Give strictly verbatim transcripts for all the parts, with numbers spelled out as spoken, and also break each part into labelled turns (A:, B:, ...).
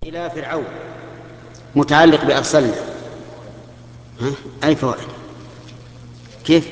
A: إلى فرعون متعلق بأرسلنا. ها؟ أي فوائد؟ كيف؟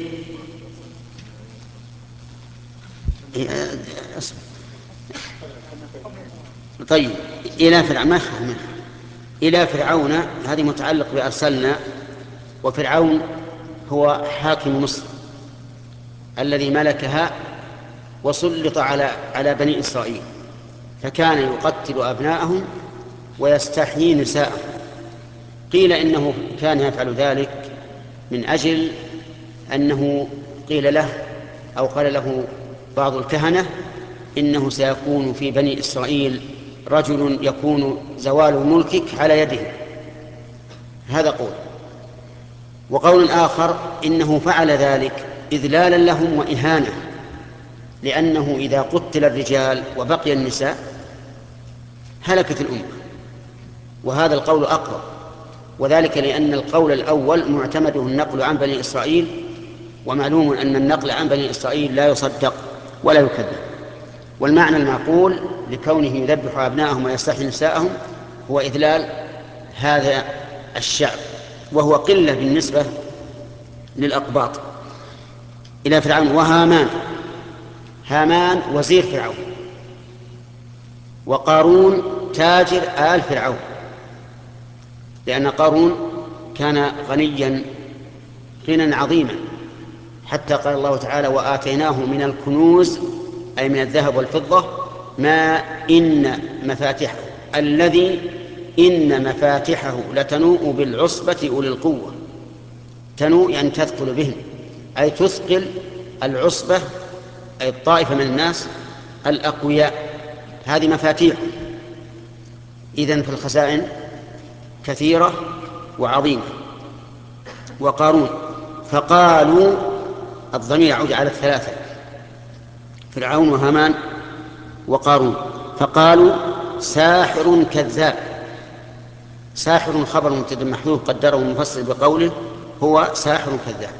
A: طيب، إلى فرعون إلى فرعون هذه متعلق بأرسلنا، وفرعون هو حاكم مصر الذي ملكها وسلط على على بني إسرائيل، فكان يقتل أبناءهم ويستحيي نساءهم. قيل إنه كان يفعل ذلك من أجل أنه قيل له أو قال له بعض الكهنة إنه سيكون في بني إسرائيل رجل يكون زوال ملكك على يده. هذا قول. وقول آخر إنه فعل ذلك إذلالا لهم وإهانة، لأنه إذا قتل الرجال وبقي النساء هلكت الأمة، وهذا القول أقرب، وذلك لأن القول الأول معتمده النقل عن بني إسرائيل، ومعلوم أن النقل عن بني إسرائيل لا يصدق ولا يكذب. والمعنى المعقول لكونه يذبح أبناءهم ويستحيي نساءهم هو إذلال هذا الشعب، وهو قلة بالنسبة للأقباط. إلى فرعون وهامان، هامان وزير فرعون، وقارون تاجر آل فرعون، لأن قارون كان غنيا غنى عظيما، حتى قال الله تعالى وآتيناه من الكنوز أي من الذهب والفضة ما إن مفاتحه الذي إن مفاتحه لتنوء بالعصبة أولي القوة. تنوء يعني تثقل بهم، أي تثقل العصبة أي الطائفة من الناس الأقوياء. هذه مفاتيح. إذن في الخزائن كثيرة وعظيمة. وقارون، فقالوا الضمير يعود على الثلاثة، فرعون وهامان وقارون، فقالوا ساحر كذاب. ساحر خبر مبتدأ محذوف قدره المفسر بقوله هو ساحر كذاب.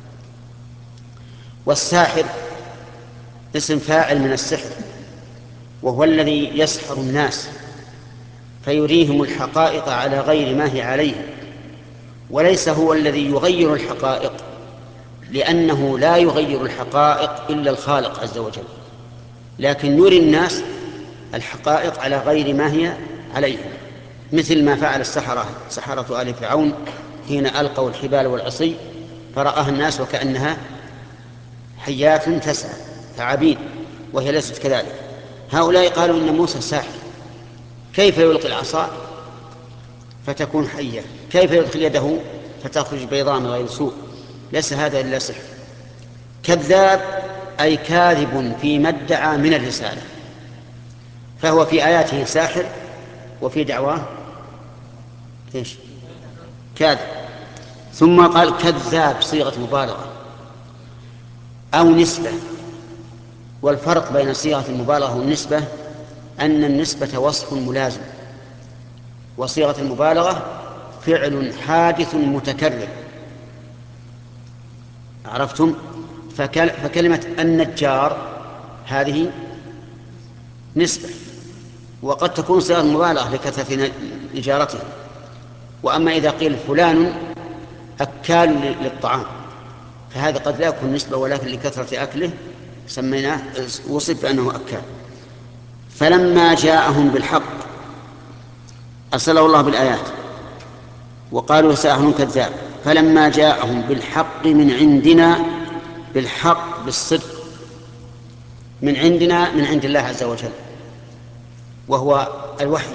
A: والساحر اسم فاعل من السحر، وهو الذي يسحر الناس فيريهم الحقائق على غير ما هي عليه، وليس هو الذي يغير الحقائق، لأنه لا يغير الحقائق إلا الخالق عز وجل، لكن يري الناس الحقائق على غير ما هي عليه، مثل ما فعل السحرة سحرة آل فرعون حين ألقوا الحبال والعصي فرآها الناس وكأنها حيات تسعى ثعابين، وهي ليست كذلك. هؤلاء قالوا إن موسى ساحر، كيف يلقي العصا فتكون حية؟ كيف يدخل يده فتخرج بيضاء من غير سوء؟ ليس هذا إلا سحر. كذاب أي كاذب فيما ادعى من الرسالة، فهو في آياته ساحر وفي دعواه إيش؟ كاذب. ثم قال كذاب صيغة مبالغة أو نسبة. والفرق بين صيغة المبالغة والنسبة أن النسبة وصف ملازم، وصيغة المبالغة فعل حادث متكرر. عرفتم؟ فكل فكلمة النجار هذه نسبة، وقد تكون صيغة مبالغة لكثرة نجارته. وأما إذا قيل فلان أكال للطعام فهذا قد لا يكون نسبة، ولكن لكثرة أكله سميناه وصف بأنه أكال. فلما جاءهم بالحق أرسله الله بالآيات وقالوا ساحر كذاب، فلما جاءهم بالحق من عندنا، بالحق بالصدق من عندنا من عند الله عز وجل، وهو الوحي.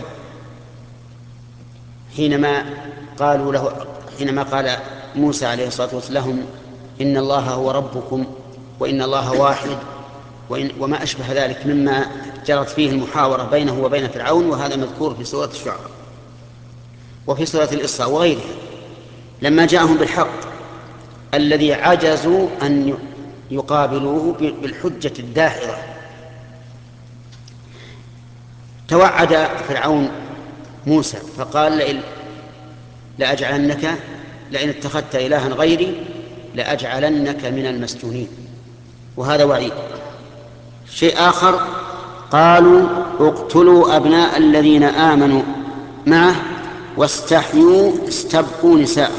A: حينما قالوا له حينما قال موسى عليه الصلاة والسلام لهم إن الله هو ربكم وإن الله واحد وإن وما أشبه ذلك مما جرت فيه المحاورة بينه وبين فرعون، وهذا مذكور في سورة الشعراء وفي سورة الإسراء وغيرها. لما جاءهم بالحق الذي عجزوا أن يقابلوه بالحجة الداحضة، توعد فرعون موسى فقال لئن لأجعلنك لئن اتخذت إلها غيري لأجعلنك من المسجونين، وهذا وعيد. شيء آخر قالوا اقتلوا أبناء الذين آمنوا معه واستحيوا استبقوا نساء.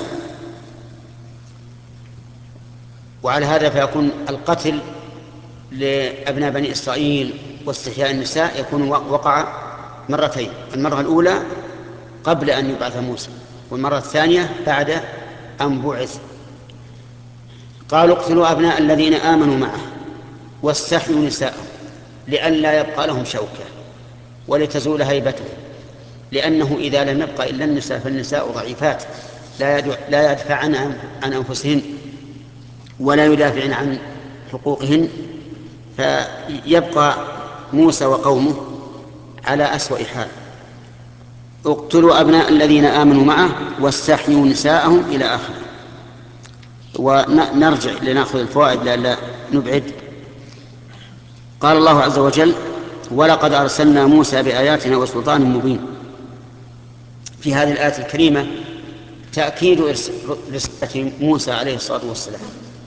A: وعلى هذا فيكون القتل لأبناء بني إسرائيل واستحياء النساء يكون وقع مرتين، المرة الأولى قبل أن يبعث موسى، والمرة الثانية بعد أن بعث. قالوا اقتلوا أبناء الذين آمنوا معه واستحيوا نساءهم لئلا يبقى لهم شوكة ولتزول هيبتهم، لأنه إذا لم يبقى إلا النساء فالنساء ضعيفات لا يدفعن عن أنفسهن ولا يدافعن عن حقوقهن، فيبقى موسى وقومه على أسوأ حال. اقتلوا أبناء الذين آمنوا معه واستحيوا نساءهم إلى آخره. ونرجع لنأخذ الفوائد لألا نبعد. قال الله عز وجل: ولقد أرسلنا موسى بآياتنا وسلطان مبين. في هذه الآية الكريمة تأكيد رسالة موسى عليه الصلاة والسلام.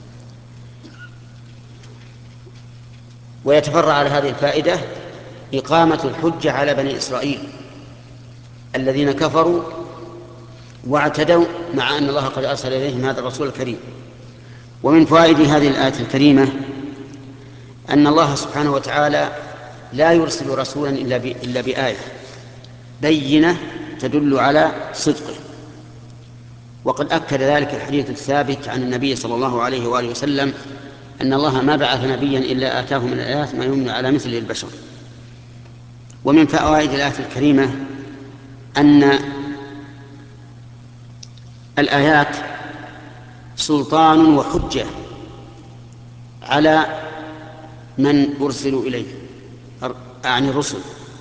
A: ويتفرع على هذه الفائدة إقامة الحجة على بني إسرائيل الذين كفروا واعتدوا مع أن الله قد أرسل إليهم هذا الرسول الكريم. ومن فوائد هذه الآية الكريمة أن الله سبحانه وتعالى لا يرسل رسولا إلا بآية بينة تدل على صدقه، وقد أكد ذلك الحديث الثابت عن النبي صلى الله عليه وآله وسلم أن الله ما بعث نبيا إلا آتاه من الآيات ما يمنع على مثل البشر. ومن فوائد الآية الكريمة أن الآيات سلطان وحجة على من أرسلوا إليه، أعني الرسل،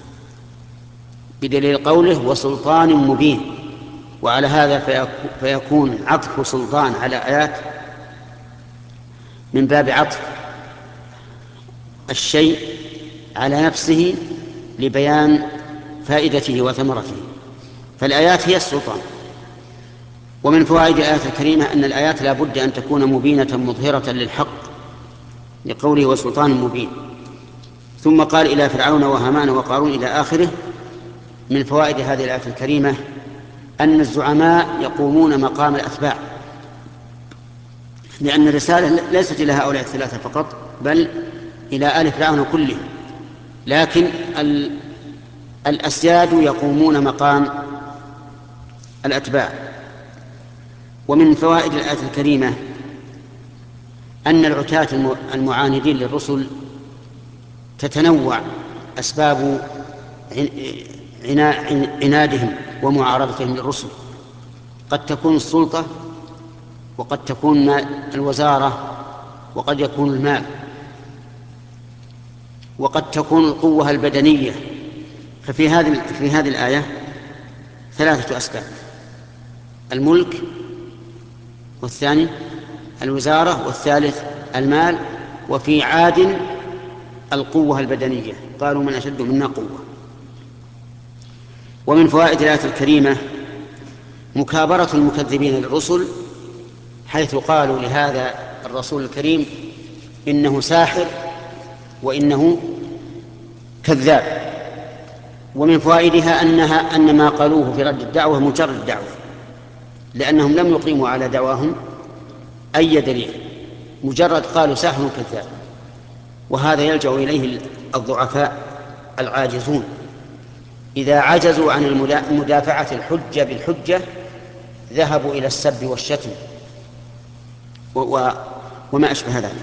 A: بدليل قوله وسلطان مبين. وعلى هذا فيكون عطف سلطان على آيات من باب عطف الشيء على نفسه لبيان فائدته وثمرته، فالآيات هي السلطان. ومن فوائد الآية الكريمة أن الآيات لا بد أن تكون مبينة مظهرة للحق لقوله وسلطان مبين. ثم قال إلى فرعون وهامان وقارون إلى آخره. من فوائد هذه الآية الكريمة أن الزعماء يقومون مقام الأتباع، لأن الرسالة ليست إلى هؤلاء الثلاثة فقط بل إلى آل فرعون كله، لكن الأسياد يقومون مقام الأتباع. ومن فوائد الآية الكريمة أن العتاة المعاندين للرسل تتنوع أسباب عنادهم ومعارضتهم للرسل، قد تكون السلطة، وقد تكون الوزارة، وقد يكون المال، وقد تكون القوة البدنية. ففي هذه في هذه الآية ثلاثة أسباب: الملك، والثاني الوزارة، والثالث المال. وفي عاد القوة البدنية، قالوا من أشد منا قوة. ومن فوائد الآية الكريمة مكابرة المكذبين للرسل، حيث قالوا لهذا الرسول الكريم إنه ساحر وإنه كذاب. ومن فوائدها أنها أن ما قالوه في رد الدعوة مجرد دعوة، لأنهم لم يقيموا على دعواهم أي دليل، مجرد قالوا ساحر كذاب. وهذا يلجأ إليه الضعفاء العاجزون إذا عجزوا عن مدافعة الحجة بالحجة ذهبوا إلى السب والشتم وما أشبه ذلك.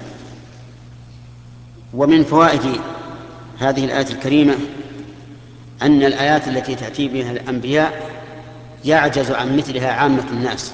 A: ومن فوائد هذه الآية الكريمة أن الآيات التي تأتي بها الأنبياء يعجز عن مثلها عامة الناس،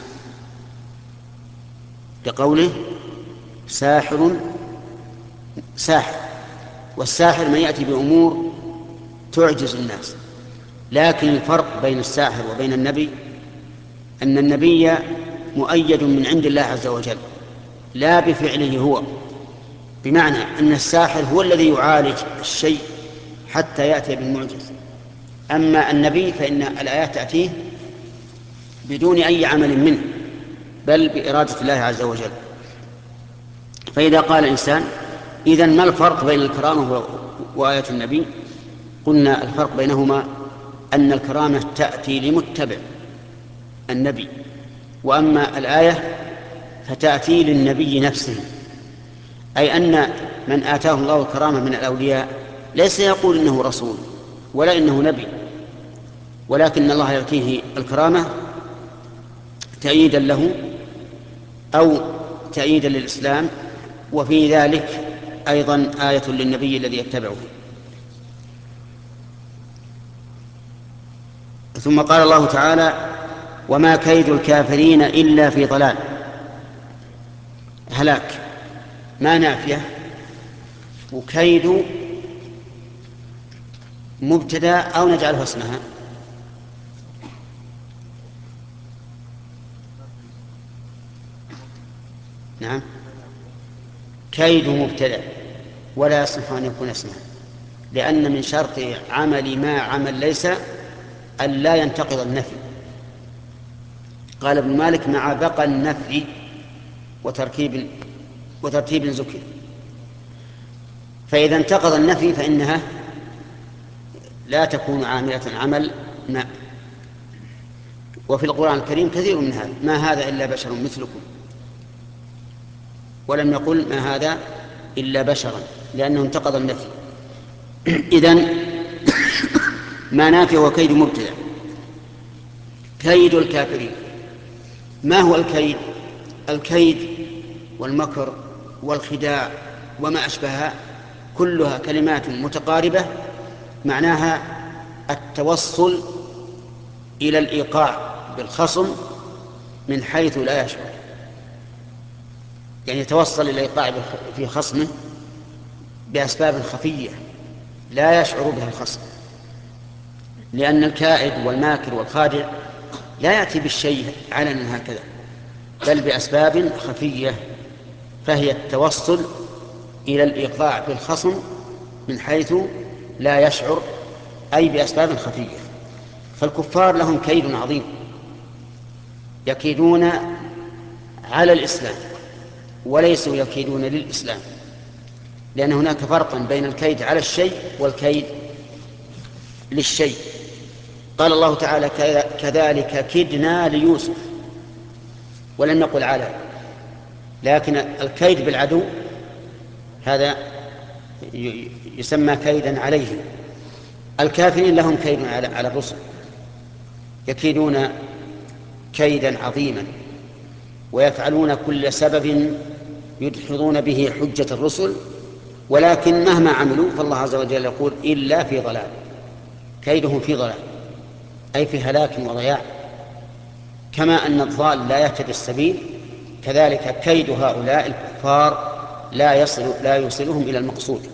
A: لقوله ساحر ساحر، والساحر من يأتي بأمور تعجز الناس. لكن الفرق بين الساحر وبين النبي أن النبي مؤيد من عند الله عز وجل لا بفعله هو، بمعنى أن الساحر هو الذي يعالج الشيء حتى يأتي بالمعجز، أما النبي فإن الآيات تأتيه بدون أي عمل منه بل بإرادة الله عز وجل. فإذا قال الإنسان إذن ما الفرق بين الكرامة وآية النبي؟ قلنا الفرق بينهما أن الكرامة تأتي لمتبع النبي، وأما الآية فتأتي للنبي نفسه، أي أن من آتاه الله الكرامة من الأولياء ليس يقول إنه رسول ولا إنه نبي، ولكن الله يأتيه الكرامة تأييدا له أو تأييدا للإسلام، وفي ذلك أيضا آية للنبي الذي يتبعه. ثم قال الله تعالى: وما كيد الكافرين إلا في ضلال. هلاك ما نافية، وكيد مبتدأ أو نجعله اسمها. نعم، كيد مبتدأ ولا يصلح أن يكون اسمها، لأن من شرط عمل ما عمل ليس أن لا ينتقض النفي. قال ابن مالك: مع بقى النفي وتركيب وترتيب ذكر. فإذا انتقض النفي فإنها لا تكون عاملة عمل ما. وفي القرآن الكريم كثير من هذا: ما هذا إلا بشر مثلكم، ولم يقل ما هذا إلا بشرا، لأنه انتقض النفي. إذن ما نافي وكيد مبتدأ. كيد الكافرين، ما هو الكيد؟ الكيد والمكر والخداع وما أشبهها كلها كلمات متقاربة، معناها التوصل إلى الإيقاع بالخصم من حيث لا يشعر، يعني يتوصل إلى الإيقاع في خصمه بأسباب خفية لا يشعر بها الخصم، لأن الكائد والماكر والخادع لا يأتي بالشيء علنا هكذا، بل بأسباب خفية، فهي التوصل إلى الإيقاع بالخصم من حيث لا يشعر، أي بأسباب خفية. فالكفار لهم كيد عظيم، يكيدون على الإسلام وليسوا يكيدون للإسلام، لأن هناك فرقا بين الكيد على الشيء والكيد للشيء. قال الله تعالى: كذلك كدنا ليوسف، ولم يقل على، لكن الكيد بالعدو هذا يسمى كيدا عليه. الكافرين لهم كيد على الرسل، يكيدون كيدا عظيما ويفعلون كل سبب يدحضون به حجة الرسل، ولكن مهما عملوا فالله عز وجل يقول: إلا في ضلال. كيدهم في ضلال، أي في هلاك وضياع. كما أن الضال لا يهتدي السبيل، كذلك كيد هؤلاء الكفار لا يصل لا يوصلهم إلى المقصود.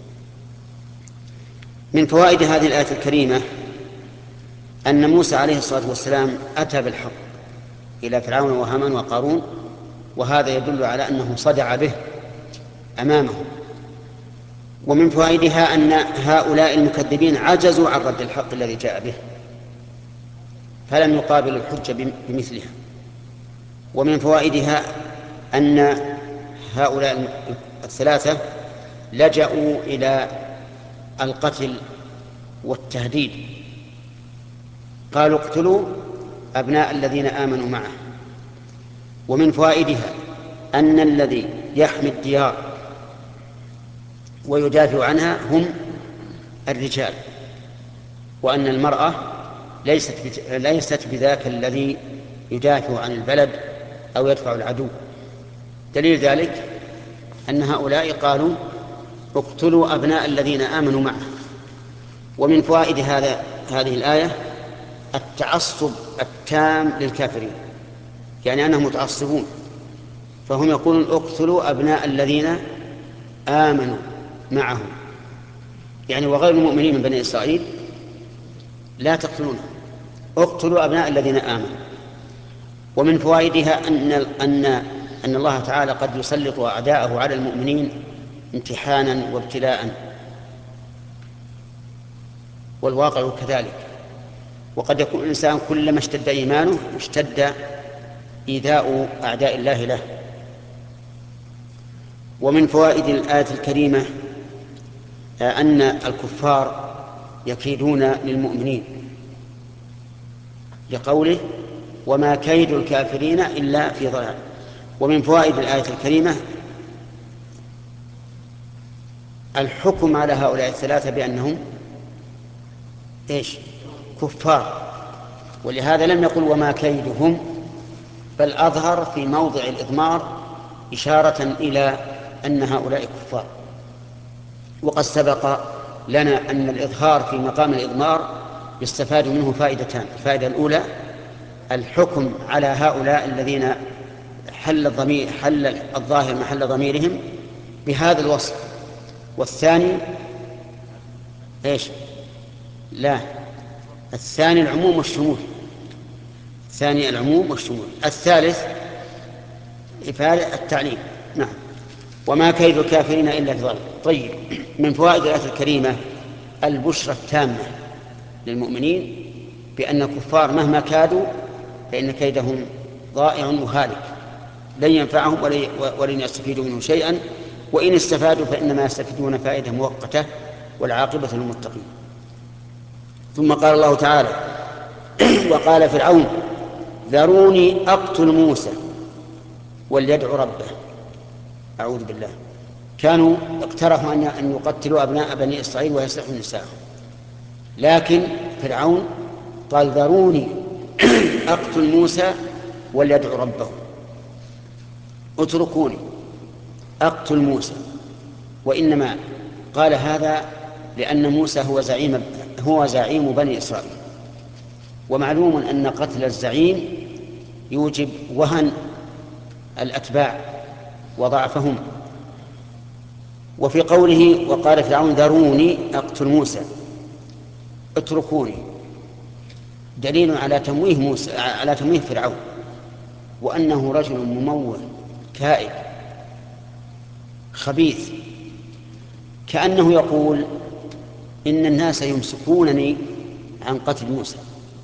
A: من فوائد هذه الآية الكريمة أن موسى عليه الصلاة والسلام أتى بالحق إلى فرعون وهامان وقارون، وهذا يدل على أنه صدع به أمامه. ومن فوائدها أن هؤلاء المكذبين عجزوا عن رد الحق الذي جاء به، فلم يقابلوا الحجة بمثلها. ومن فوائدها أن هؤلاء الثلاثة لجأوا إلى القتل والتهديد، قالوا: اقتلوا أبناء الذين آمنوا معه. ومن فوائدها أن الذي يحمي الديار ويدافع عنها هم الرجال، وأن المرأة ليست ليست بذاك الذي يدافع عن البلد أو يدفع العدو. دليل ذلك أن هؤلاء قالوا: اقتلوا أبناء الذين آمنوا معه. ومن فوائد هذا هذه الآية التعصب التام للكافرين، يعني أنهم متعصبون، فهم يقولون: اقتلوا أبناء الذين آمنوا معه، يعني وغير المؤمنين من بني إسرائيل لا تقتلونهم، اقتلوا أبناء الذين آمنوا. ومن فوائدها أن أن أن الله تعالى قد يسلط أعداءه على المؤمنين امتحانا وابتلاء، والواقع كذلك. وقد يكون الإنسان كلما اشتد إيمانه اشتد إيذاء أعداء الله له. ومن فوائد الآية الكريمة أن الكفار يكيدون للمؤمنين، لقوله وما كيد الكافرين إلا في ضلال. ومن فوائد الآية الكريمة الحكم على هؤلاء الثلاثة بأنهم إيش؟ كفار، ولهذا لم يقل وما كيدهم، بل أظهر في موضع الإضمار إشارة إلى أن هؤلاء كفار. وقد سبق لنا أن الإظهار في مقام الإضمار يستفاد منه فائدتان: الفائدة الأولى الحكم على هؤلاء الذين حل الضمير حل الظاهر محل ضميرهم بهذا الوصف، والثاني ايش؟ لا، الثاني العموم والشمول، الثاني العموم والشمول، الثالث إفادة التعليم. نعم. وما كيد الكافرين إلا في ضلال. طيب، من فوائد الآية الكريمة البشرى التامة للمؤمنين بأن الكفار مهما كادوا فإن كيدهم ضائع وهالك، لن ينفعهم ولن يستفيدوا منه شيئا، وإن استفادوا فإنما يستفيدون فائدة مؤقتة والعاقبة للمتقين. ثم قال الله تعالى وقال فرعون ذروني أقتل موسى وليدع ربه. أعوذ بالله. كانوا اقترحوا أن يقتلوا أبناء بني إسرائيل ويسرحوا نساءهم، لكن فرعون قال ذروني أقتل موسى وليدع ربه، اتركوني أقتل موسى. وإنما قال هذا لأن موسى هو زعيم هو زعيم بني إسرائيل، ومعلوم أن قتل الزعيم يوجب وهن الأتباع وضعفهم. وفي قوله وقال فرعون ذروني أقتل موسى اتركوني دليل على تمويه موسى على تمويه فرعون، وأنه رجل مموه كائد خبيث، كأنه يقول إن الناس يمسكونني عن قتل موسى،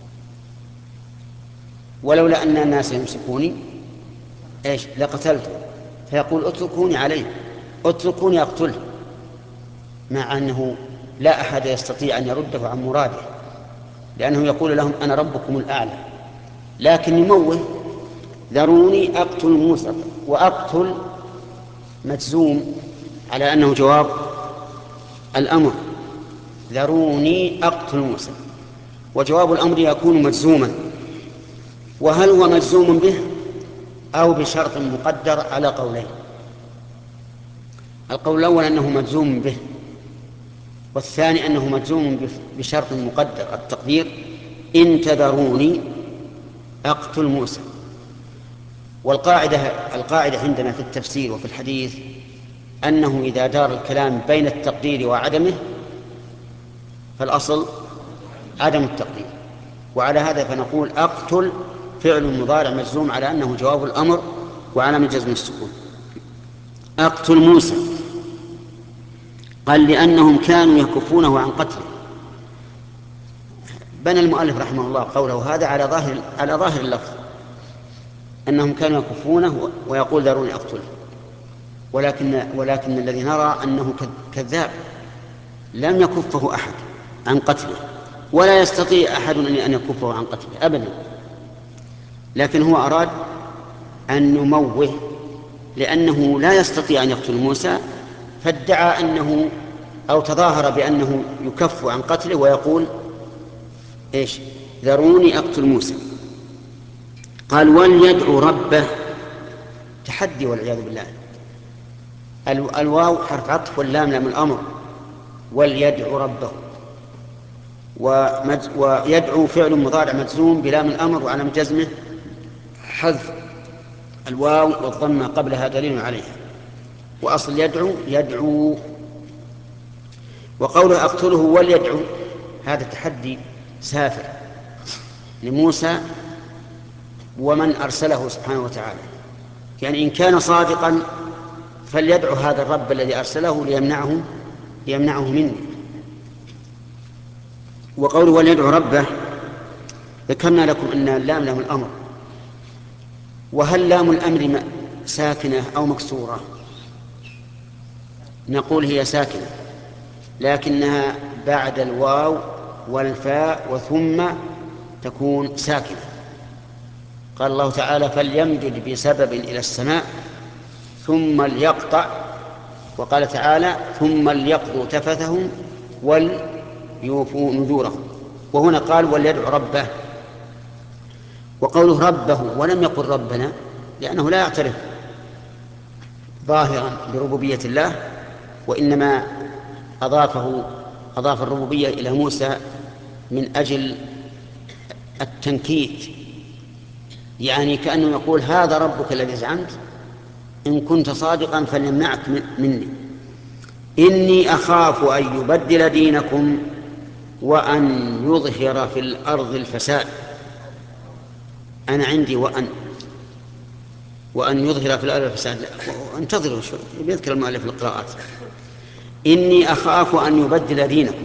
A: ولولا أن الناس يمسكوني إيش لقتلته، فيقول اتركوني عليه، اتركوني أقتله، مع أنه لا أحد يستطيع أن يرده عن مراده، لأنه يقول لهم أنا ربكم الأعلى، لكن يموه ذروني أقتل موسى. وأقتل مجزوم على أنه جواب الأمر، ذروني أقتل موسى، وجواب الأمر يكون مجزوما. وهل هو مجزوم به أو بشرط مقدر على قولين؟ القول الأول أنه مجزوم به، والثاني أنه مجزوم بشرط مقدر، التقدير إن تذروني أقتل موسى. والقاعدة القاعدة عندنا في التفسير وفي الحديث أنه إذا دار الكلام بين التقدير وعدمه فالأصل عدم التقدير، وعلى هذا فنقول أقتل فعل مضارع مجزوم على أنه جواب الأمر وعلامة جزم السكون. أقتل موسى قال لأنهم كانوا يكفونه عن قتله. بنى المؤلف رحمه الله قوله هذا على ظاهر على ظاهر اللفظ أنهم كانوا يكفونه ويقول ذروني أقتله، ولكن ولكن الذي نرى أنه كذاب، لم يكفه أحد عن قتله، ولا يستطيع أحد أن يكفه عن قتله أبدا، لكن هو أراد أن يموه لأنه لا يستطيع أن يقتل موسى، فادعى أنه أو تظاهر بأنه يكف عن قتله ويقول إيش ذروني أقتل موسى. قال وليدعو ربه، تحدي والعياذ بالله. الواو حرف عطف واللام لام الأمر، وليدعو ربه، ويدعو فعل مضارع مجزوم بلام الأمر وعلى جزمه حذف الواو والضمة قبلها دليل عليها، وأصل يدعو يدعو. وقوله أقتله وليدعو هذا تحدي سافر لموسى ومن أرسله سبحانه وتعالى، يعني إن كان صادقا فليدعو هذا الرب الذي أرسله ليمنعه ليمنعه مني. وقوله وليدعو ربه ذكرنا لكم أن اللام لام الأمر، وهل لام الأمر ساكنة أو مكسورة؟ نقول هي ساكنة، لكنها بعد الواو والفاء وثم تكون ساكنة. قال الله تعالى فليمدد بسبب إلى السماء ثم ليقطع، وقال تعالى ثم ليقضوا تفثهم وليوفوا نذورهم، وهنا قال وليدعو ربه. وقوله ربه ولم يقل ربنا لأنه لا يعترف ظاهرا بربوبية الله، وإنما أضافه أضاف الربوبية إلى موسى من أجل التنكيت، يعني كأنه يقول هذا ربك الذي زعمت، إن كنت صادقا فليمنعك مني، إني أخاف أن يبدل دينكم وأن يظهر في الأرض الفساد. أنا عندي وأن وأن يظهر في الأرض الفساد، انتظروا شوي يذكر المؤلف القراءات. إني أخاف أن يبدل دينكم،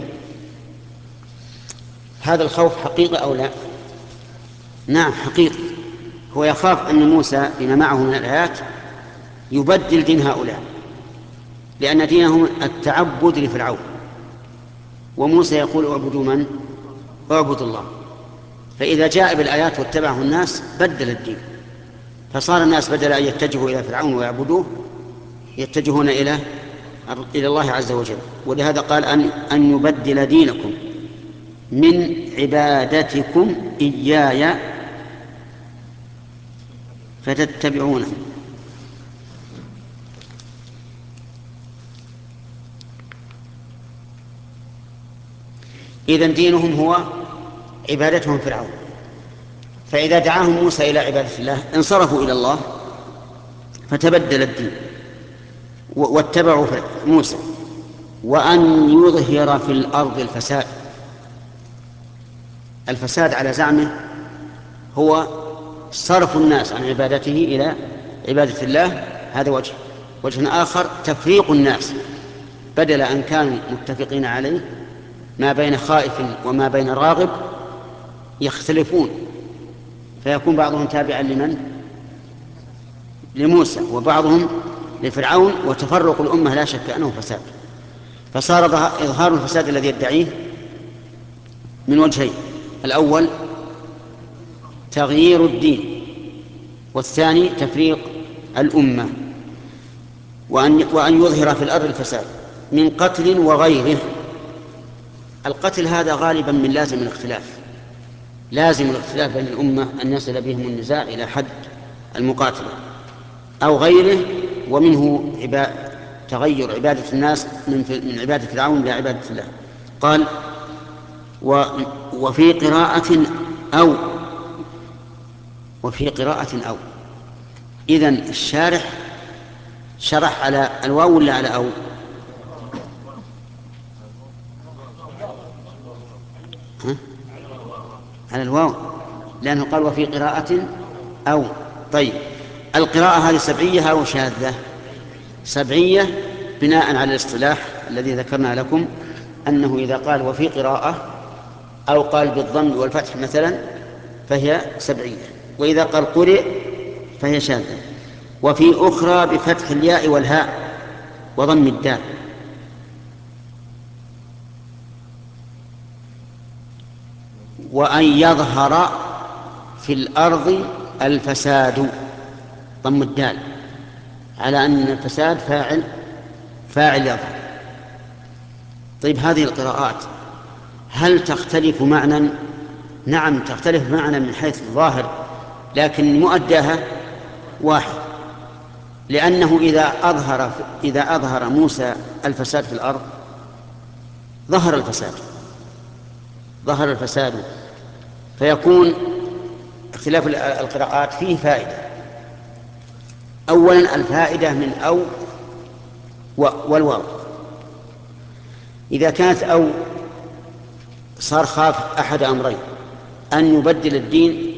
A: هذا الخوف حقيقة أو لا؟ نعم حقيقي، هو يخاف أن موسى بما معه من الآيات يبدل دين هؤلاء، لأن دينهم التعبد لفرعون، وموسى يقول اعبدوا من؟ اعبدوا الله. فإذا جاء بالآيات واتبعه الناس بدل الدين، فصار الناس بدل أن يتجهوا إلى فرعون ويعبدوه يتجهون إلى إلى الله عز وجل. ولهذا قال أن أن يبدل دينكم من عبادتكم إياي فتتبعونه. إذن دينهم هو عبادتهم فرعون، فإذا دعاهم موسى إلى عبادة الله انصرفوا إلى الله فتبدل الدين واتبعوا موسى. وأن يظهر في الأرض الفساد، الفساد على زعمه هو صرف الناس عن عبادته إلى عبادة الله، هذا وجه. وجه آخر تفريق الناس، بدل أن كانوا متفقين عليه ما بين خائف وما بين راغب يختلفون، فيكون بعضهم تابعا لمن؟ لموسى، وبعضهم لفرعون، وتفرق الأمة لا شك أنه فساد. فصار إظهار الفساد الذي يدعيه من وجهين: الأول تغيير الدين، والثاني تفريق الأمة. وأن وأن يظهر في الأرض الفساد من قتل وغيره. القتل هذا غالبا من لازم الاختلاف، لازم الاختلاف بين الأمة أن يصل بهم النزاع إلى حد المقاتلة، أو غيره، ومنه عبا... تغير عبادة الناس من, في... من عبادة فرعون إلى عبادة الله. قال و... وفي قراءة أو وفي قراءة أو إذن الشارح شرح على الواو ولا على أو؟ ها؟ على الواو، لأنه قال وفي قراءة أو. طيب القراءة هذه سبعية أو شاذة؟ سبعية، بناء على الاصطلاح الذي ذكرنا لكم أنه إذا قال وفي قراءة أو قال بالضم والفتح مثلا فهي سبعية، وإذا قال قرئ فهي شاذة. وفي أخرى بفتح الياء والهاء وضم الدال. وأن يظهر في الأرض الفساد، ضم الدال على أن الفساد فاعل فاعل يظهر. طيب هذه القراءات هل تختلف معنى؟ نعم تختلف معنى من حيث الظاهر، لكن مؤداها واحد، لأنه إذا أظهر إذا أظهر موسى الفساد في الأرض ظهر الفساد ظهر الفساد فيكون اختلاف القراءات فيه فائدة. أولا الفائدة من أو والواو، إذا كانت أو صار خاف أحد أمرين: أن يبدل الدين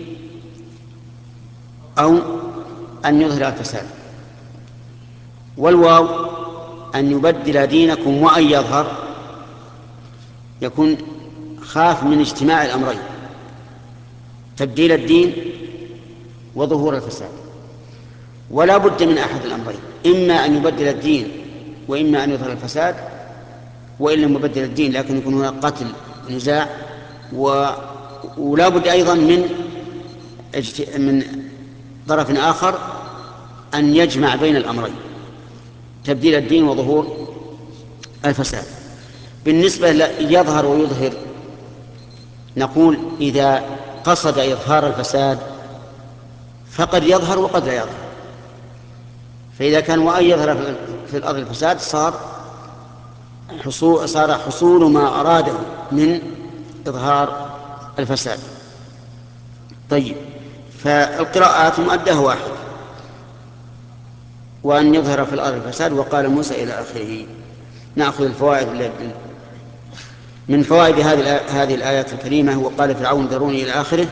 A: أو أن يظهر الفساد. والواو أن يبدل دينكم وأن يظهر، يكون خاف من اجتماع الأمرين: تبديل الدين وظهور الفساد. ولا بد من أحد الأمرين، إما أن يبدل الدين وإما أن يظهر الفساد، وإن لم يبدل الدين لكن يكون هناك قتل ونزاع ولا بد أيضا من من طرف آخر أن يجمع بين الأمرين، تبديل الدين وظهور الفساد. بالنسبة يظهر ويظهر، نقول إذا قصد إظهار الفساد فقد يظهر وقد لا يظهر، فإذا كان وأن يظهر في الأرض الفساد صار حصول, صار حصول ما أراده من إظهار الفساد. طيب، فالقراءات مؤداه واحد، وأن يظهر في الأرض الفساد وقال موسى إلى آخره. نأخذ الفوائد من فوائد هذه الآيات الكريمة. وقال فرعون ذروني إلى آخره،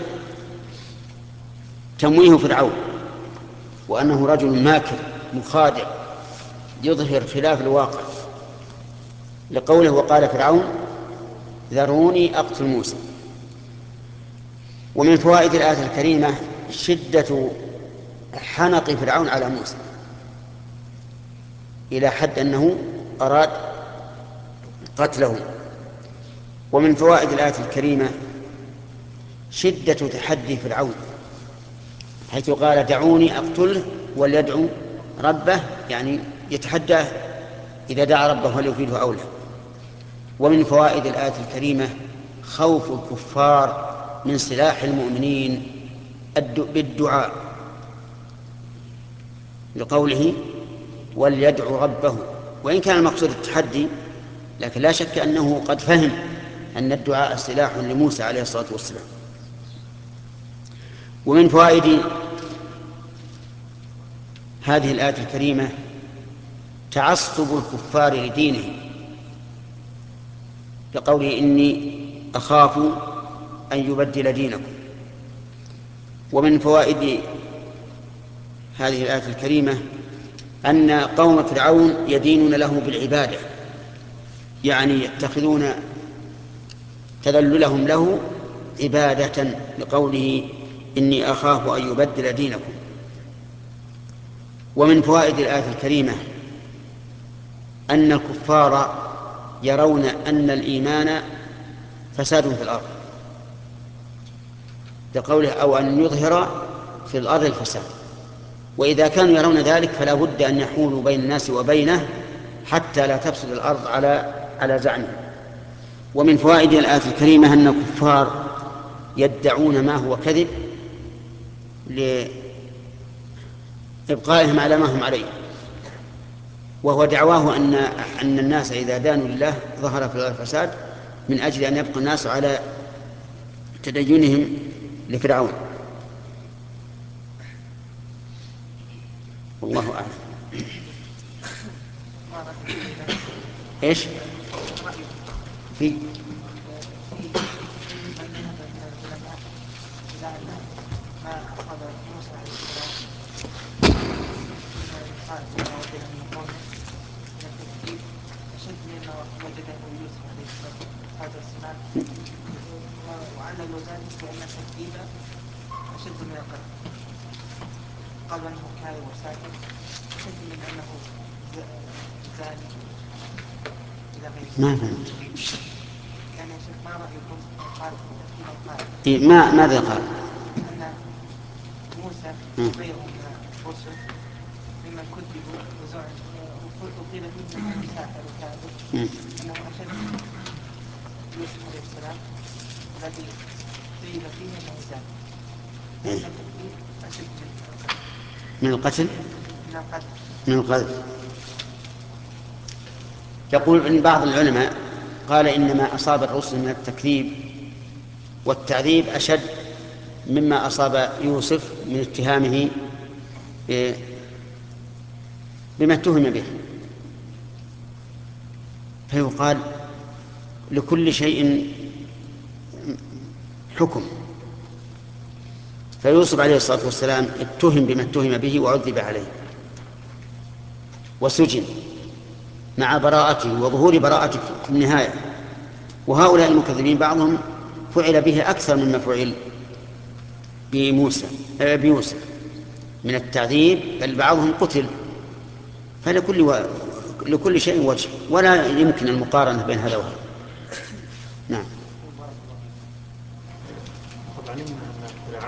A: تمويه فرعون وأنه رجل ماكر مخادع يظهر خلاف الواقع، لقوله وقال فرعون ذروني أقتل موسى. ومن فوائد الآية الكريمة شدة حنق فرعون على موسى إلى حد أنه أراد قتله. ومن فوائد الآية الكريمة شدة تحدي فرعون، حيث قال دعوني أقتله وليدعو ربه، يعني يتحداه إذا دعا ربه هل يفيده أو لا. ومن فوائد الآية الكريمة خوف الكفار من سلاح المؤمنين بالدعاء، لقوله وليدعو ربه، وإن كان المقصود التحدي، لكن لا شك أنه قد فهم أن الدعاء سلاح لموسى عليه الصلاة والسلام. ومن فوائد هذه الآية الكريمة تعصب الكفار لدينهم، لقوله إني أخاف أن يبدل دينكم. ومن فوائد هذه الآية الكريمة أن قوم فرعون يدينون له بالعبادة، يعني يتخذون تذللهم له عبادة، لقوله إني أخاف أن يبدل دينكم. ومن فوائد الآية الكريمة أن الكفار يرون أن الإيمان فساد في الأرض، لقوله أو أن يظهر في الأرض الفساد، وإذا كانوا يرون ذلك فلا بد أن يحولوا بين الناس وبينه حتى لا تفسد الأرض على على زعمه. ومن فوائد الآية الكريمة أن الكفار يدعون ما هو كذب لإبقائهم على ما هم عليه، وهو دعواه أن أن الناس إذا دانوا لله ظهر في الفساد، من أجل أن يبقى الناس على تدينهم لفرعون. والله أعلم. إيش في ما أصاب موسى عليه السلام ما وجد من قومه من التكذيب أشد مما وجده يوسف عليه السلام، وعللوا ذلك بأن التكذيب أشد من القتل، قالوا أنه كاذب وساكت أشد من أنه زاني إلى غيره. ما فهمت يعني يا شيخ ما رأيكم قال في التكذيب القائل إيه ما ماذا قال؟ أن موسى وغيره من الرسل ممن كذبوا وزعم وقيل فيه أنه ساحر وكاذب، أنه أشد يوسف عليه السلام الذي قيل فيه أنه زاني، أن التكذيب أشد من القتل من القتل من القتل. يقول إن بعض العلماء قال إنما أصاب الرسل من التكذيب والتعذيب أشد مما أصاب يوسف من اتهامه بما اتهم به، فيقال لكل شيء حكم. فيوسف عليه الصلاة والسلام اتهم بما اتهم به وعذب عليه وسجن مع براءته وظهور براءته في النهاية. وهؤلاء المكذبين بعضهم فعل به أكثر مما فعل بموسى بيوسف من التعذيب، بل بعضهم قتل. فلكل و... لكل شيء وجه، ولا يمكن المقارنة بين هذا وهذا. نعم.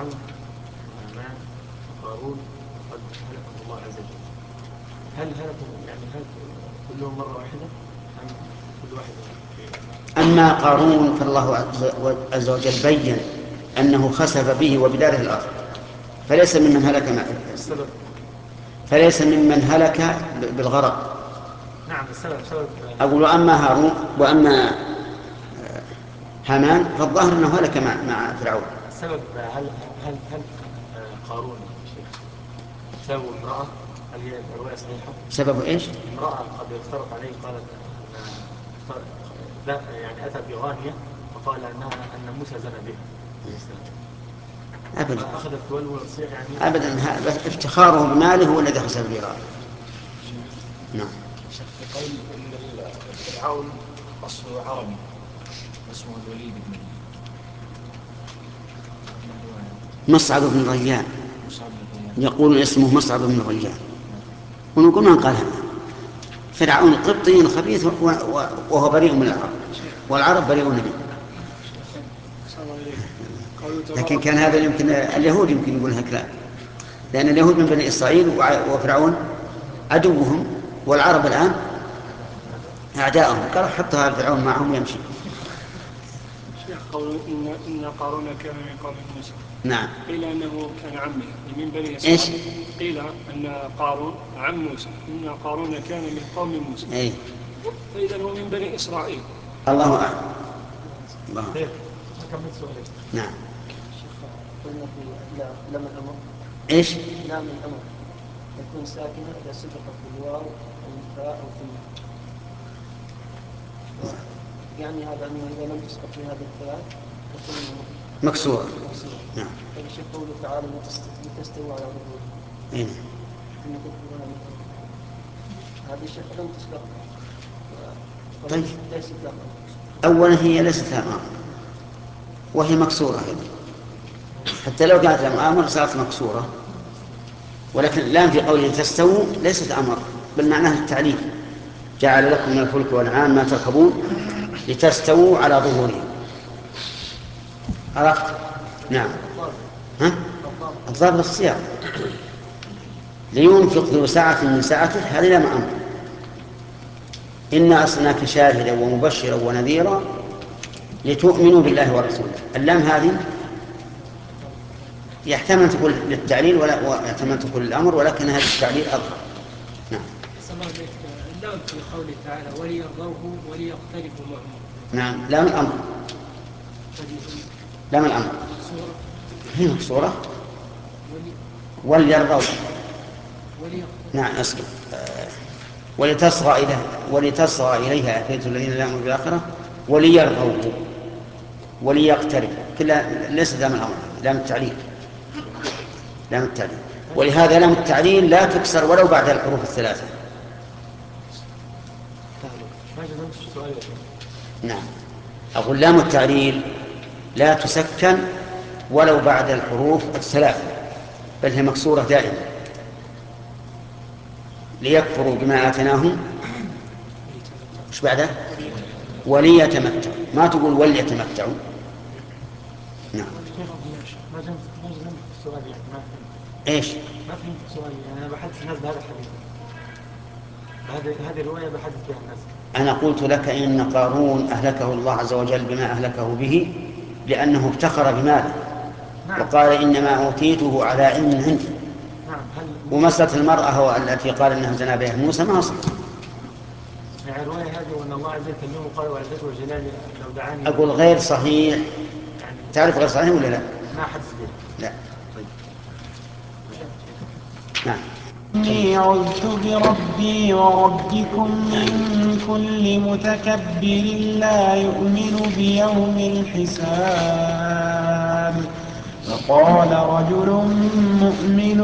B: فرعون وهامان وقارون قد هلكهم الله عز وجل، هل هلكوا يعني هل كلهم مرة واحدة أم كل واحد؟
A: أما قارون فالله عز وجل بين أنه خسف به وبداره الأرض، فليس ممن هلك معه،
B: السبب
A: فليس ممن هلك بالغرق.
B: نعم السبب سبب.
A: أقول وأما هارون وأما هامان فالظاهر أنه هلك مع مع فرعون.
B: السبب هل هل هل قارون شيخ سبب امرأة؟ هل هي الرواية صحيحة؟
A: سبب إيش؟
B: امرأة قد اخترت عليه قالت أن يعني أتى بغانية وقال أنها أن موسى زنى بها
A: أبدا
B: فأخذت تولو وتصيح يعني
A: أبدا، افتخاره بماله هو الذي خسف به. نعم.
C: في قول ان فرعون اصله عربي اسمه الوليد بن
A: مصعب بن ريان، يقول اسمه مصعب بن ريان، ونقول من قال فرعون قبطي خبيث وهو بريء من العرب والعرب بريئون منه. لكن كان هذا يمكن اليهود يمكن يقول هكذا، لأن اليهود من بني إسرائيل وفرعون عدوهم، والعرب الآن أعداءهم، قالوا حط هذا فرعون معهم يمشي.
D: شيخ قولوا إن إن قارون كان من قوم موسى.
A: نعم.
D: قيل أنه كان عمه من بني إسرائيل.
A: إيش؟
D: قيل أن قارون عم موسى، إن قارون كان من قوم موسى.
A: إيه؟
D: فإذا هو من بني إسرائيل.
A: الله أعلم. الله أعلم.
B: أكمل سؤالك.
A: نعم.
E: قلنا في لام الأمر.
A: إيش؟
E: لام الأمر يكون ساكنة إذا سبقت بالواو أو الفاء أو ثم. يعني هذا أنه إذا لم تسبق في هذه الفاء تكون
A: مكسورة.
E: مكسورة.
A: نعم.
E: فالشيخ قوله تعالى لتستووا على ظهور.
A: إيه.
E: ثم تذكرون من هذه الشيخ لم تسبق.
A: طيب.
E: ليست لها.
A: أولا هي ليست لها أمر وهي مكسورة أيضا، حتى لو كانت لها أمر صارت مكسورة، ولكن الآن في قوله تستووا ليست أمر بل معناها التعليل. جعل لكم من الفلك والأنعام ما تركبون لتستووا على ظهورهم. عرفت؟ نعم. ها؟ الضابط السياق. لينفق ذو سعة من سعته، هذه لام أمر. إنا أرسلناك شاهدا ومبشرا ونذيرا لتؤمنوا بالله ورسوله. اللام هذه يحتمل أن تكون للتعليل ويحتمل أن تكون للأمر، ولكن هذا التعليل أظهر. نعم.
D: اللام في قوله تعالى وليرضوه وليقترفوا معهم.
A: نعم. لام الأمر. لام الأمر هي مكسورة. وليرضوه. نعم أسكت. ولتصغى إليها ولتصغى إليها أفئدة الذين لا يؤمنون بالآخرة وليرضوه وليقترب، كلها ليست لام الأمر، لام التعليل. لام التعليل، ولهذا لام التعليل لا تكسر ولو بعد الحروف الثلاثة. نعم. أقول لام التعليل لا تسكن ولو بعد الحروف الثلاثة، بل هي مكسورة دائما. ليكفروا بما آتيناهم ايش بعده؟ وليتمتعوا، ما تقول وليتمتعوا. نعم.
B: ما فهمت ما فهمت السؤال يعني ما فهمت.
A: ايش؟
B: ما فهمت السؤال يعني أنا بحدث الناس بهذا الحديث، هذه هذه الرواية بحدث بها الناس.
A: أنا قلت لك إن قارون أهلكه الله عز وجل بما أهلكه به لأنه افتخر بماله. نعم. وقال إنما أوتيته على علم عندي.
B: نعم.
A: ومسألة المرأة هو التي قال إنها زنا بها موسى ما أصل.
B: يعني الرواية هذه وأن الله عز وجل كلمه قال وعزته وجلاله لو دعاني.
A: أقول غير صحيح. يعني تعرف غير صحيح ولا لا؟
B: ما حدث به.
A: لا. طيب. نعم.
F: إني عذت بربي وربكم من كل متكبر لا يؤمن بيوم الحساب. وقال رجل مؤمن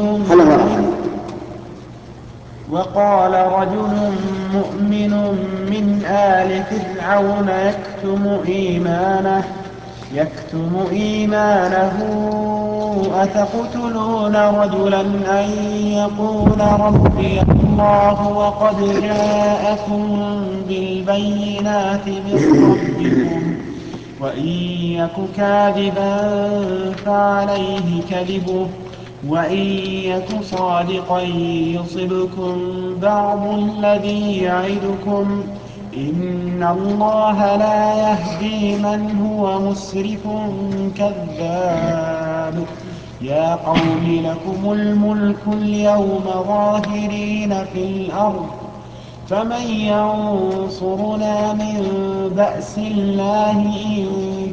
F: وقال رجل مؤمن من آل فرعون يكتم إيمانه يكتم إيمانه أتقتلون رجلا أن يقول ربي الله وقد جاءكم بالبينات من ربكم وإن يك كاذبا فعليه كذبه وإن يك صادقا يصبكم بعض الذي يعدكم إن الله لا يهدي من هو مسرف كذاب يا قوم لكم الملك اليوم ظاهرين في الأرض فمن ينصرنا من بأس الله إن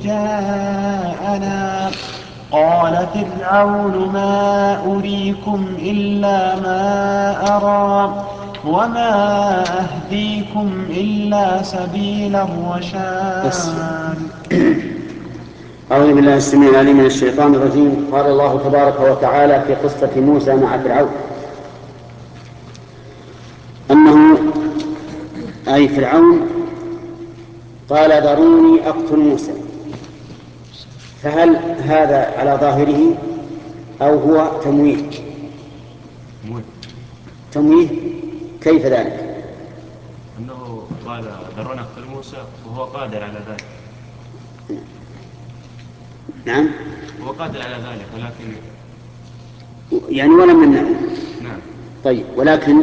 F: جاءنا قال فرعون ما أريكم إلا ما أرى وما أهديكم إلا سبيل الرشاد.
A: أعوذ بالله السميع العليم من الشيطان الرجيم. قال الله تبارك وتعالى في قصة موسى مع فرعون أنه أي فرعون قال ذروني أقتل موسى، فهل هذا على ظاهره أو هو تمويه؟ تمويه كيف ذلك؟
B: أنه قال ذروني أقتل موسى وهو قادر على ذلك.
A: نعم
B: هو قادر على ذلك ولكن
A: يعني ولم يمنعه.
B: نعم.
A: طيب ولكن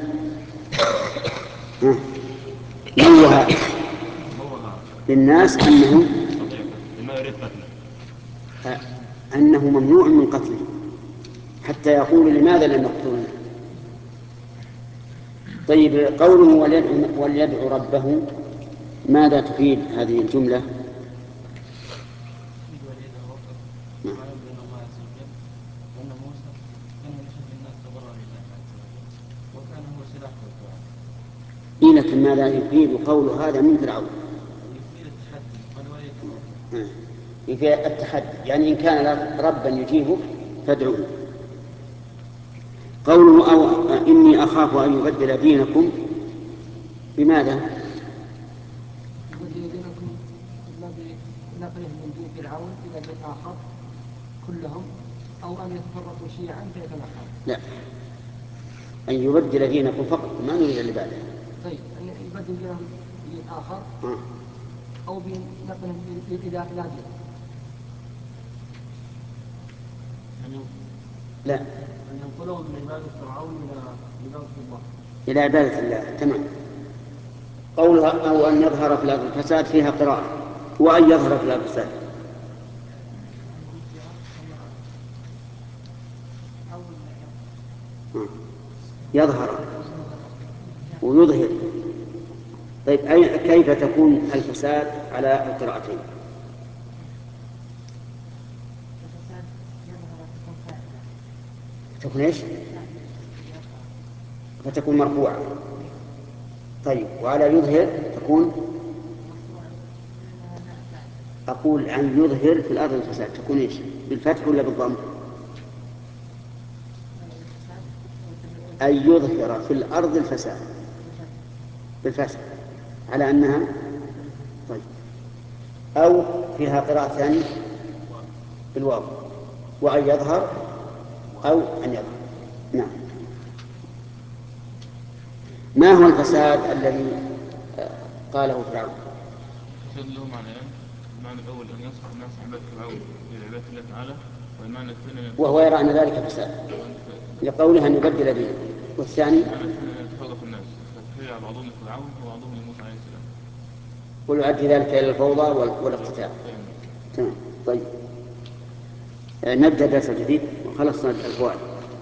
A: نوه للناس أنه
B: ما يريد قتله،
A: أنه ممنوع من قتله حتى يقول لماذا لم يقتله. طيب قوله وليدعو ربه ماذا تفيد هذه الجملة؟ إيه لكن ماذا يفيد قول هذا من فرعون؟ يفيد التحدي، يعني إن كان ربا يجيبك فادعوه. قوله أو إني أخاف أن يبدل دينكم بماذا؟
E: يبدل دينكم بنقله من دين فرعون إلى دين آخر كلهم أو أن يتفرقوا شيعا فيتنحروا.
A: لا، أن يبدل دينكم فقط ما نريد اللي بعده.
E: طيب أن يبدل دينهم دين آخر م. أو بنقله إلى لا دين.
A: لا،
E: أن ينقلهم من عبادة فرعون إلى عبادة الله.
A: إلى عبادة الله. تمام. قولها أو أن يظهر في الأرض الفساد فيها قراءة، وأن يظهر في الأرض الفساد يظهر ويظهر. طيب أي كيف تكون الفساد على القراءتين؟ تكون ايش؟ فتكون مرفوعة. طيب وعلى يظهر تكون، أقول عن يظهر في الأرض الفساد تكون ايش؟ بالفتح ولا بالضم؟ أن يظهر في الأرض الفساد بالفتح على أنها. طيب أو فيها قراءة ثانية بالواو، وأن يظهر أو أن يظهر. نعم. ما هو الفساد الذي قاله فرعون؟
B: الفساد له معنيان، المعنى الأول أن يصرف الناس عبادة فرعون إلى عبادة الله تعالى، والمعنى الثاني
A: وهو يرى أن ذلك فساد لقولها أن يبدل دينه، والثاني
B: المعنى الثاني أن يتفرق الناس فتهيأ بعضهم لفرعون وبعضهم لموسى عليه السلام
A: ويؤدي ذلك إلى الفوضى والاقتتال. تمام. طيب نبدأ درس جديد وخلصنا الفوائد.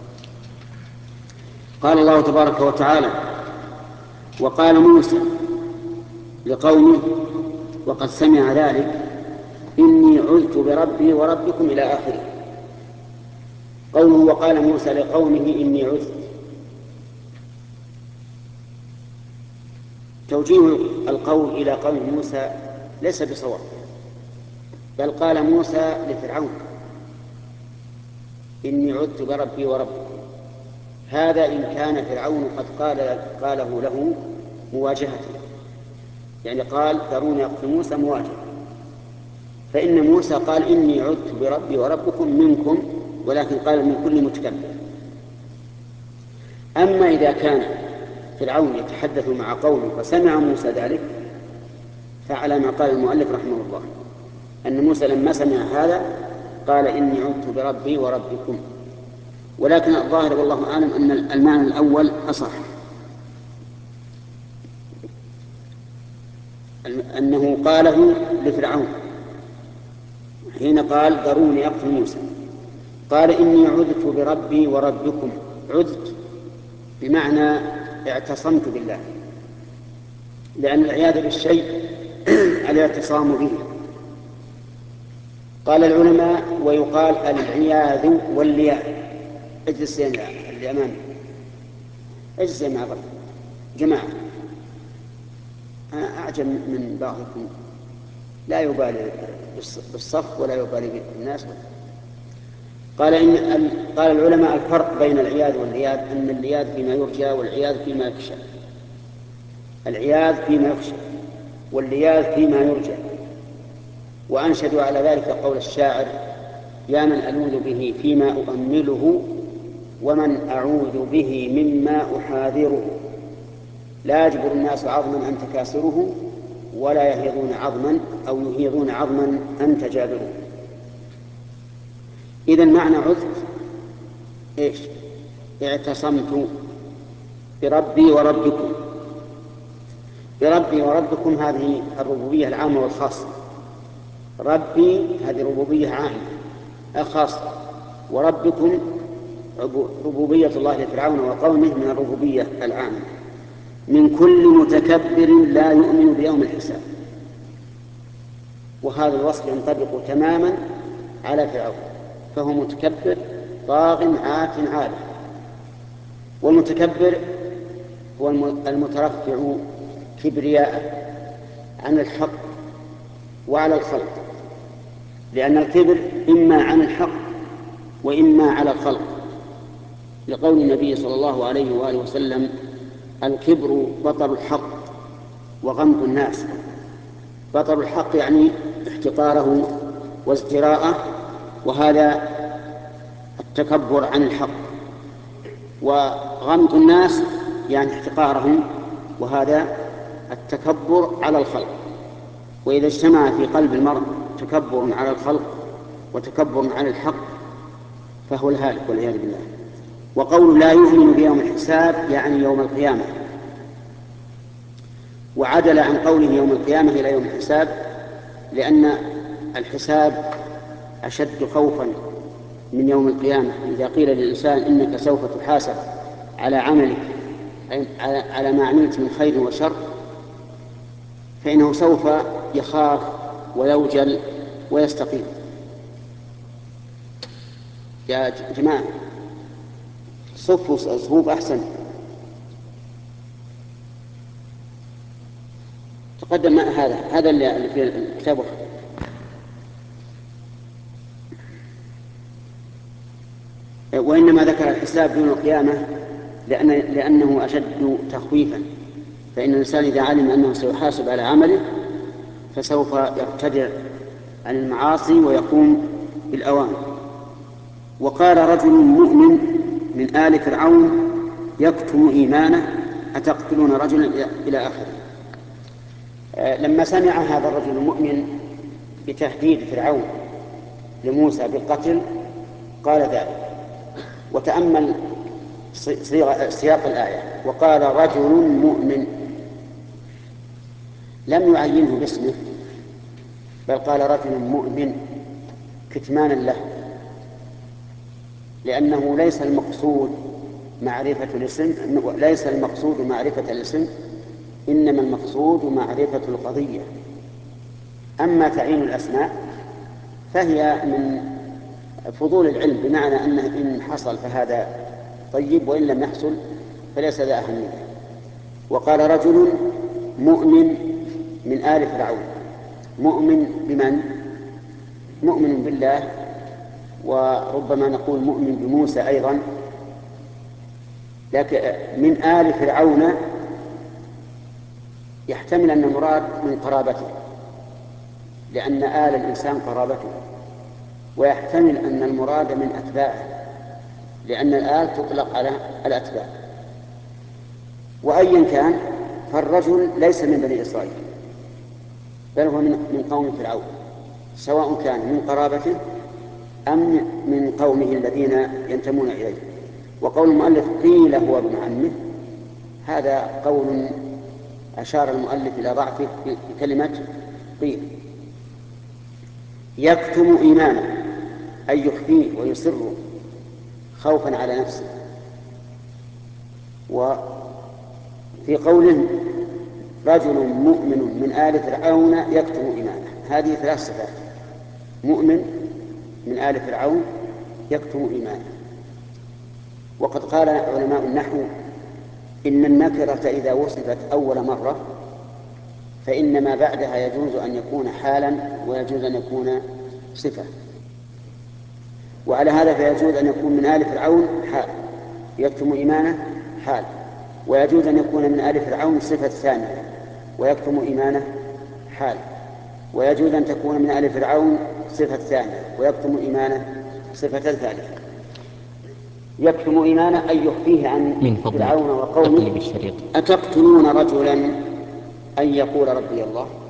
A: قال الله تبارك وتعالى وقال موسى لقومه وقد سمع ذلك إني عذت بربي وربكم إلى آخره. قوله وقال موسى لقومه إني عذت، توجيه القول إلى قول موسى ليس بصواب، بل قال موسى لفرعون إني عذت بربي وربكم. هذا إن كان فرعون قد قال قاله له مواجهة، يعني قال ذروني أقتل موسى مواجهة، فإن موسى قال إني عذت بربي وربكم منكم، ولكن قال من كل متكبر. أما إذا كان فرعون يتحدث مع قومه فسمع موسى ذلك فعلى ما قال المؤلف رحمه الله أن موسى لما سمع هذا قال إني عذت بربي وربكم. ولكن الظاهر والله أعلم أن المعنى الأول أصح، أنه قاله لفرعون حين قال ذروني أقتل موسى، قال إني عذت بربي وربكم. عذت بمعنى اعتصمت بالله، لأن العياذ بالشيء الاعتصام به. قال العلماء ويقال العياذ واللياء. اجلس اللي أمامي، اجلس مع بعض جماعة. أنا أعجب من بعضكم لا يبالي بالصف ولا يبالي بالناس. قال إن قال العلماء الفرق بين العياذ واللياذ أن اللياذ فيما يرجى والعياذ فيما يخشى. العياذ فيما يخشى واللياذ فيما يرجى. وأنشدوا على ذلك قول الشاعر: يا من ألوذ به فيما أؤمله ومن أعوذ به مما أحاذره، لا يجبر الناس عظما أنت كاسره ولا يهيضون عظما أو يهيضون عظما أنت جابره. إذن معنى عذت إيش؟ اعتصمت بربي وربكم. بربي وربكم هذه الربوبية العامة والخاصة. ربي هذه ربوبية عامة خاصة، وربكم ربوبية الله لفرعون وقومه من الربوبية العامة، من كل متكبر لا يؤمن بيوم الحساب. وهذا الوصف ينطبق تماما على فرعون، فهو متكبر طاغ عات عالٍ. والمتكبر هو المترفع كبرياء عن الحق وعلى الخلق، لأن الكبر إما عن الحق وإما على الخلق، لقول النبي صلى الله عليه وآله وسلم: الكبر بطر الحق وغمط الناس. بطر الحق يعني احتقاره وازدراءه، وهذا التكبر عن الحق. وغمط الناس يعني احتقارهم، وهذا التكبر على الخلق. وإذا اجتمع في قلب المرء تكبر على الخلق وتكبر على الحق فهو الهالك والعياذ بالله. وقول لا يؤمن بيوم الحساب يعني يوم القيامة، وعدل عن قوله يوم القيامة إلى يوم الحساب، لأن الحساب أشد خوفا من يوم القيامة. إذا قيل للإنسان إنك سوف تحاسب على عملك، على ما عملت من خير وشر، فإنه سوف يخاف ويوجل ويستقيم. يا جماعة صفوا صفوف أحسن. تقدم هذا هذا اللي في الكتاب. وإنما ذكر الحساب دون القيامة لأن لأنه أشد تخويفا، فإن الإنسان إذا علم أنه سيحاسب على عمله فسوف يرتدع عن المعاصي ويقوم بالأوامر. وقال رجل مؤمن من آل فرعون يكتم إيمانه أتقتلون رجلا إلى آخره. لما سمع هذا الرجل المؤمن بتهديد فرعون لموسى بالقتل قال ذلك. وتأمل سياق الآية: وقال رجل مؤمن، لم يعينه باسمه، بل قال رجل مؤمن كتمانا له، لأنه ليس المقصود معرفة الاسم، ليس المقصود معرفة الاسم، إنما المقصود معرفة القضية. أما تعيين الأسماء فهي من فضول العلم، بمعنى أنه إن حصل فهذا طيب، وإن لم يحصل فليس ذا أهمية. وقال رجل مؤمن من آل فرعون. مؤمن بمن؟ مؤمن بالله، وربما نقول مؤمن بموسى أيضا، لكن من آل فرعون يحتمل أن المراد من قرابته، لأن آل الإنسان قرابته، ويحتمل أن المراد من أتباعه، لأن الآل تطلق على الأتباع. وأيا كان فالرجل ليس من بني إسرائيل، بل هو من قوم فرعون، سواء كان من قرابته أم من قومه الذين ينتمون إليه. وقول المؤلف قيل هو ابن عمه، هذا قول أشار المؤلف إلى ضعفه بكلمة قيل. يكتم إيمانه أي يخفيه ويصره خوفا على نفسه. وفي قوله رجل مؤمن من آل فرعون يكتم إيمانه، هذه ثلاث صفات: مؤمن من آل فرعون يكتم إيمانه. وقد قال علماء النحو إن النكرة إذا وصفت أول مرة فإن ما بعدها يجوز أن يكون حالا ويجوز أن يكون صفة. وعلى هذا فيجوز أن يكون من آل فرعون حال يكتم إيمانه حال، ويجوز أن يكون من آل فرعون صفة ثانية ويكتم إيمانه حال، ويجوز أن تكون من آل فرعون صفة ثانية ويكتم إيمانه صفة ثالثة. يكتم إيمانه أي يخفيه عن فرعون وقومه. أتقتلون رجلا أن يقول ربي الله